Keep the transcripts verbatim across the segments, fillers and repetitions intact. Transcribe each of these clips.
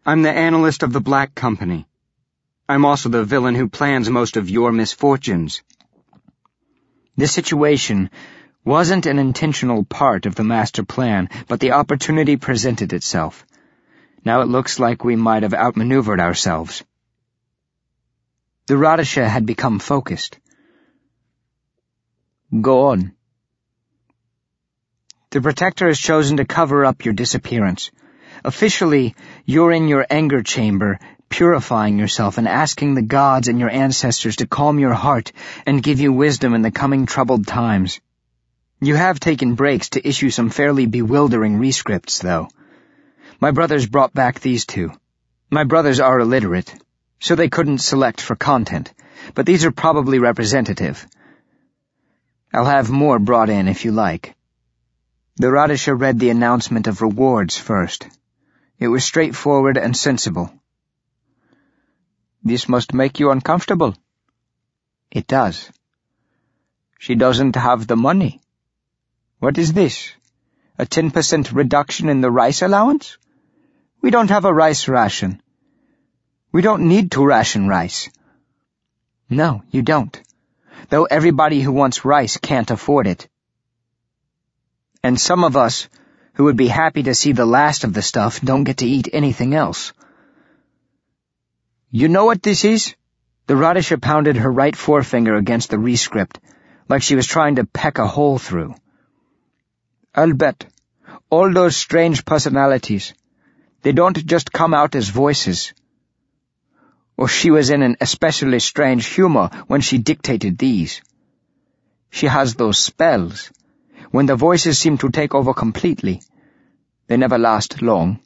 I'm the analyst of the Black Company. I'm also the villain who plans most of your misfortunes. This situation wasn't an intentional part of the master plan, but the opportunity presented itself. Now it looks like we might have outmaneuvered ourselves. The Radisha had become focused. Go on. The Protector has chosen to cover up your disappearance. Officially, you're in your anger chamber, purifying yourself and asking the gods and your ancestors to calm your heart and give you wisdom in the coming troubled times. You have taken breaks to issue some fairly bewildering rescripts, though. My brothers brought back these two. My brothers are illiterate, so they couldn't select for content, but these are probably representative. I'll have more brought in if you like. The Radisha read the announcement of rewards first. It was straightforward and sensible. This must make you uncomfortable. It does. She doesn't have the money. What is this? A ten percent reduction in the rice allowance? We don't have a rice ration. We don't need to ration rice. No, you don't. Though everybody who wants rice can't afford it. And some of us, who would be happy to see the last of the stuff, don't get to eat anything else. You know what this is? The Radisha pounded her right forefinger against the rescript, like she was trying to peck a hole through. I'll bet. All those strange personalities. They don't just come out as voices. Or she was in an especially strange humor when she dictated these. She has those spells. When the voices seem to take over completely, they never last long.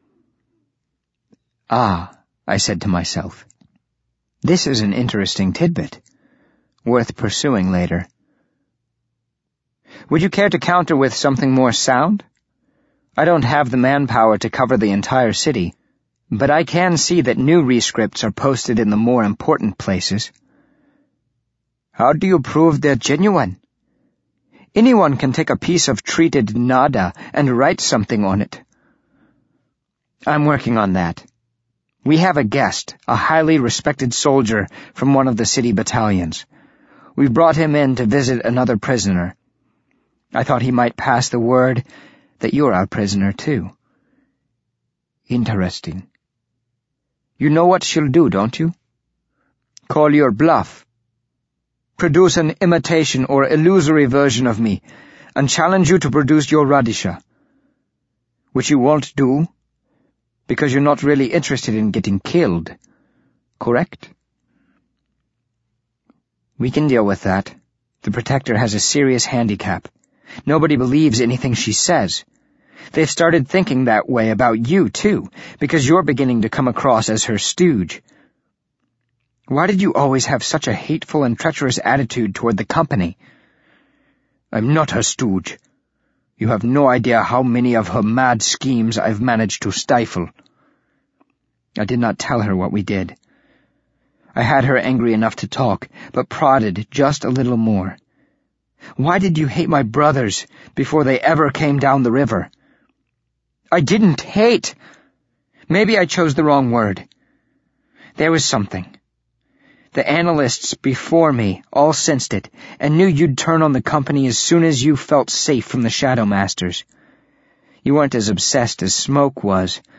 Ah, I said to myself. This is an interesting tidbit, worth pursuing later. Would you care to counter with something more sound? I don't have the manpower to cover the entire city, but I can see that new rescripts are posted in the more important places. How do you prove they're genuine? Anyone can take a piece of treated nada and write something on it. I'm working on that. We have a guest, a highly respected soldier from one of the city battalions. We've brought him in to visit another prisoner. I thought he might pass the word that you're our prisoner, too. Interesting. You know what she'll do, don't you? Call your bluff. Produce an imitation or illusory version of me, and challenge you to produce your Radisha. Which you won't do, because you're not really interested in getting killed. Correct? We can deal with that. The Protector has a serious handicap. Nobody believes anything she says. They've started thinking that way about you, too, because you're beginning to come across as her stooge. Why did you always have such a hateful and treacherous attitude toward the company? I'm not her stooge. You have no idea how many of her mad schemes I've managed to stifle. I did not tell her what we did. I had her angry enough to talk, but prodded just a little more. Why did you hate my brothers before they ever came down the river? I didn't hate. Maybe I chose the wrong word. There was something. The analysts before me all sensed it, and knew you'd turn on the company as soon as you felt safe from the Shadow Masters. You weren't as obsessed as Smoke was,